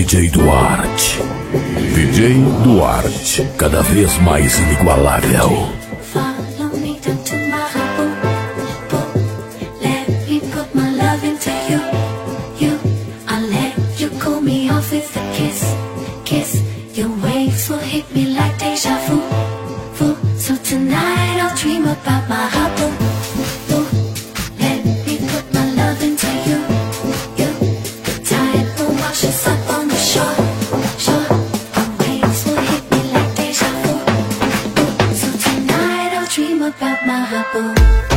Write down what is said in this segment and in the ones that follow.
DJ Duarte. DJ Duarte, cada vez mais inigualável. Follow me down to my boat. Let me put my love into you. I'll let you cool me off with a kiss. Your waves will hit me like deja vu. So tonight I'll dream about my heart. Let me put my love into you. The tide will wash us up on the shore. Your waves will hit me like deja vu. So tonight I'll dream about my heart.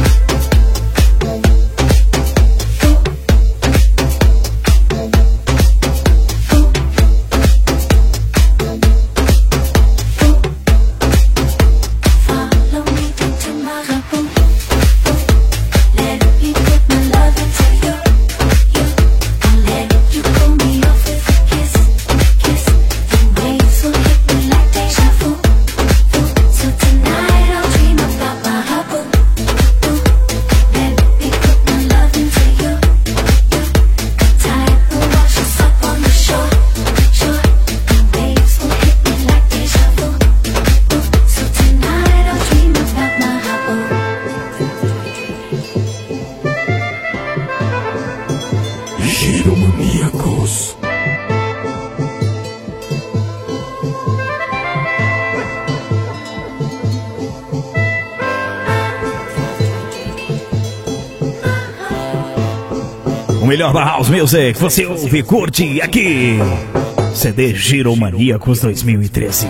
Giromaníacos. O melhor da House Music, você ouve e curte aqui. CD Giromaníacos 2013.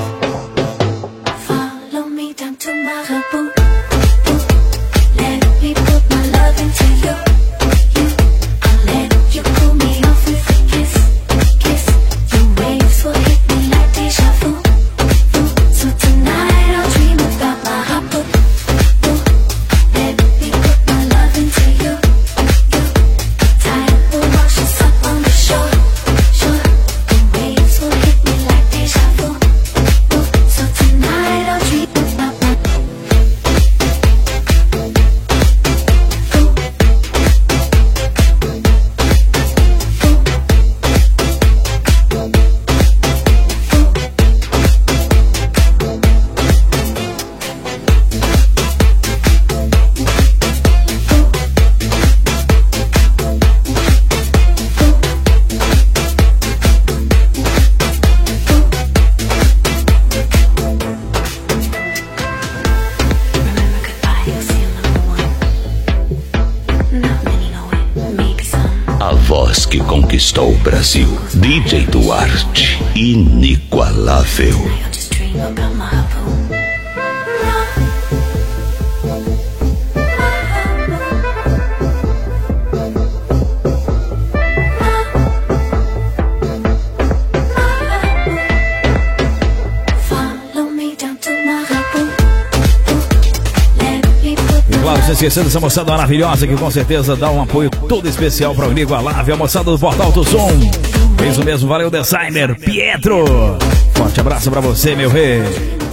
Follow me down to my boat. Let me put my love into you. I'll let you cool me off with a kiss. Your waves will hit me like deja vu. So tonight I'll dream about my heart. Let me put my love into you. Tide will wash us up on the shore. The waves will hit me like deja vu. So tonight I'll dream about my A voz que conquistou o Brasil. DJ Duarte, inigualável. I'll just dream about my hubble. Follow me down to my hubble. Let me put E claro, não se esquecendo dessa moçada maravilhosa que com certeza dá um apoio todo especial para o Inigualável, a moçada do Portal do Som. Fez o mesmo, valeu, designer Pietro. Forte abraço para você, meu rei.